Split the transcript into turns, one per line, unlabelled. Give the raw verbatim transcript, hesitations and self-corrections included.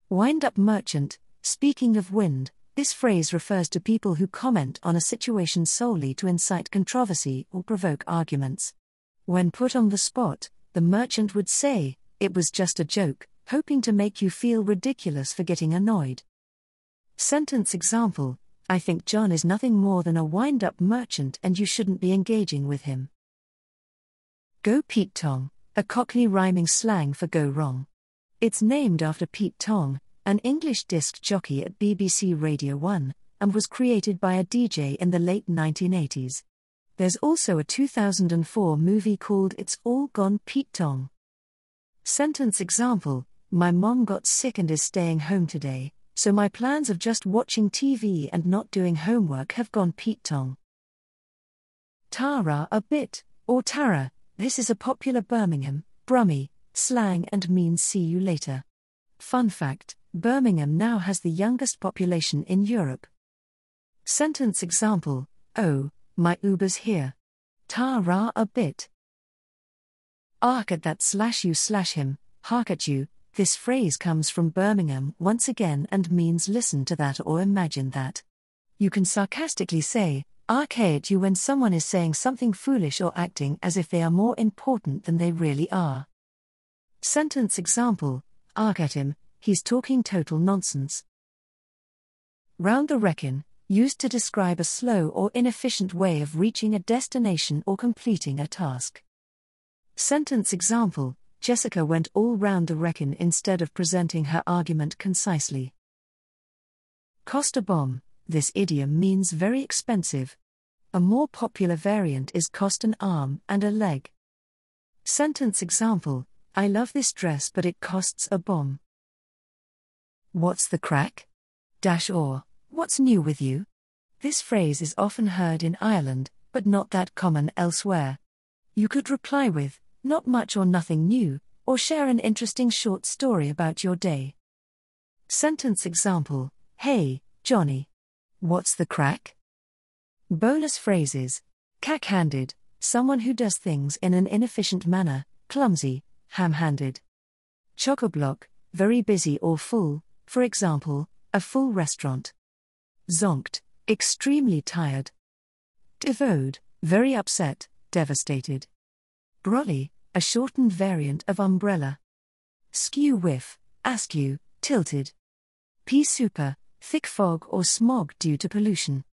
Wind-up merchant. Speaking of wind, this phrase refers to people who comment on a situation solely to incite controversy or provoke arguments. When put on the spot, the merchant would say, "It was just a joke," hoping to make you feel ridiculous for getting annoyed. Sentence example: I think John is nothing more than a wind-up merchant and you shouldn't be engaging with him. Go Pete Tong, a Cockney rhyming slang for go wrong. It's named after Pete Tong, an English disc jockey at B B C Radio one, and was created by a D J in the late nineteen eighties. There's also a two thousand four movie called It's All Gone Pete Tong. Sentence example: My mom got sick and is staying home today, so my plans of just watching T V and not doing homework have gone Pete Tong. Tara a bit, or Tara, this is a popular Birmingham, Brummie, slang and means see you later. Fun fact, Birmingham now has the youngest population in Europe. Sentence example: Oh, my Uber's here. Tara a bit. Ark at that slash you slash him, hark at you. This phrase comes from Birmingham once again and means listen to that or imagine that. You can sarcastically say, ark at you when someone is saying something foolish or acting as if they are more important than they really are. Sentence example: Ark at him, he's talking total nonsense. Round the wrekin, used to describe a slow or inefficient way of reaching a destination or completing a task. Sentence example: Jessica went all round the wrekin instead of presenting her argument concisely. Cost a bomb. This idiom means very expensive. A more popular variant is cost an arm and a leg. Sentence example: I love this dress but it costs a bomb. What's the crack? Dash or, what's new with you? This phrase is often heard in Ireland, but not that common elsewhere. You could reply with, not much or nothing new, or share an interesting short story about your day. Sentence example: Hey, Johnny. What's the crack? Bonus phrases: cack-handed, someone who does things in an inefficient manner, clumsy, ham-handed. Chock-a-block, very busy or full, for example, a full restaurant. Zonked, extremely tired. Devoted, very upset, devastated. Brolly, a shortened variant of umbrella. Skew-whiff, askew, tilted. Pea super, thick fog or smog due to pollution.